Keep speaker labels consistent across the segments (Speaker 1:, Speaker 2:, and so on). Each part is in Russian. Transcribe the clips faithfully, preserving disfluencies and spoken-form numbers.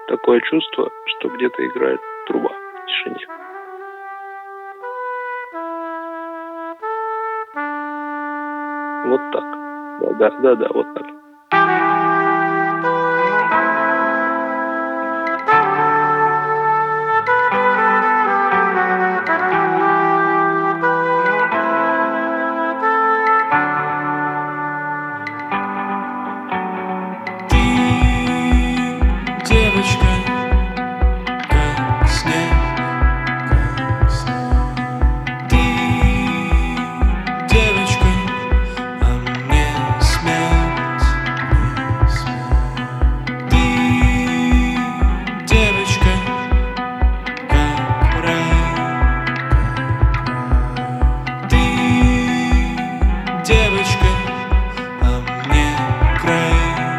Speaker 1: Такое чувство, что где-то играет труба в тишине. Вот так. Да, да, да, вот так.
Speaker 2: Девочка, как снег, как снег. Ты девочка, а мне смерть. Ты девочка, как рай. Ты девочка, а мне край.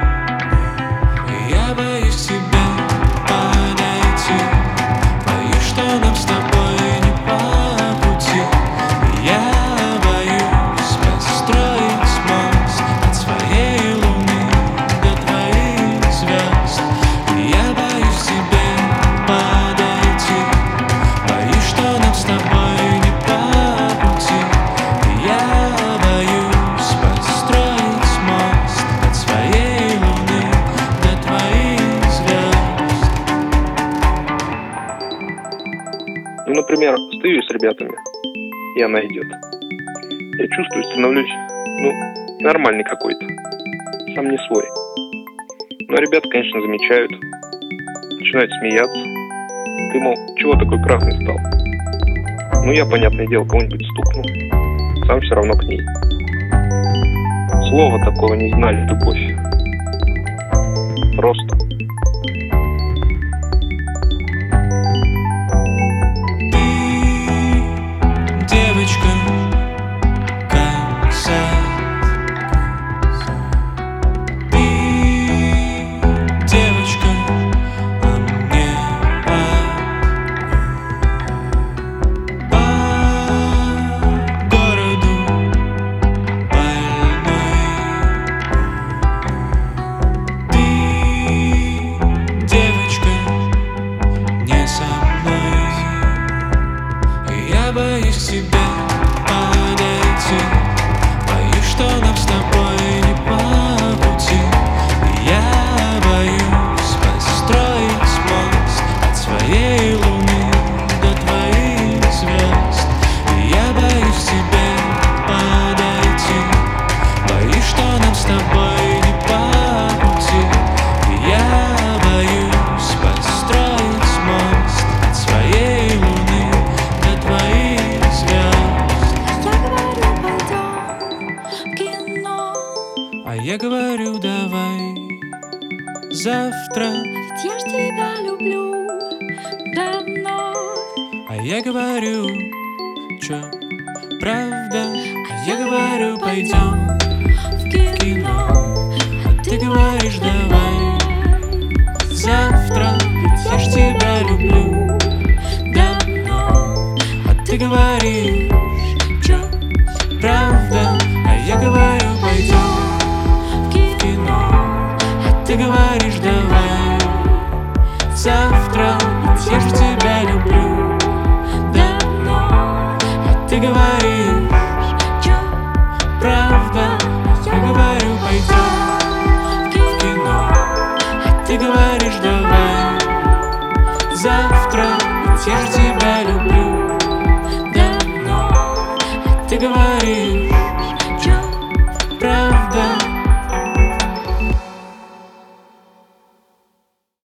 Speaker 2: Я боюсь тебя подойти, боюсь, что нам с тобой не по пути. Я боюсь построить мост от своей луны до твоих звезд. Я боюсь тебе подойти, боюсь, что нам с тобой не по пути. Я боюсь построить мост от своей луны до твоих звезд.
Speaker 1: Ну, например, стою с ребятами, и она идет. Я чувствую, становлюсь, ну, нормальный какой-то. Сам не свой. Но ребята, конечно, замечают. Начинают смеяться. Ты, мол, чего такой красный стал? Ну, я, понятное дело, кого-нибудь стукнул. Сам все равно к ней. Слова такого не знали, любовь. Просто.
Speaker 2: Девочка, как сад. Ты девочка, а мне ад. По городу больной. Ты девочка, не со мной. Я боюсь тебя подойти, боюсь, что нам с тобой не по пути. Я боюсь построить мост от своей луны до твоих звезд. Я боюсь тебе подойти, боюсь, что нам с тобой не по пути. Я боюсь построить мост от своей луны до твоих звезд.
Speaker 3: Я говорю, пойдем в кино.
Speaker 2: А я говорю, давай завтра.
Speaker 3: Ведь я ж тебя люблю давно.
Speaker 2: А я говорю, чё, правда? А я говорю, пойдем
Speaker 3: в кино.
Speaker 2: а ты говоришь, давай завтра. Ведь я ж тебя люблю давно. А ты говоришь, чё, правда? А я говорю, пойдем в кино. А ты говоришь, давай завтра. Ведь я ж тебя люблю давно. А ты говоришь,
Speaker 3: Чё,
Speaker 2: правда? Я говорю, пойдем в кино. А ты говоришь, давай завтра. Ведь я ж тебя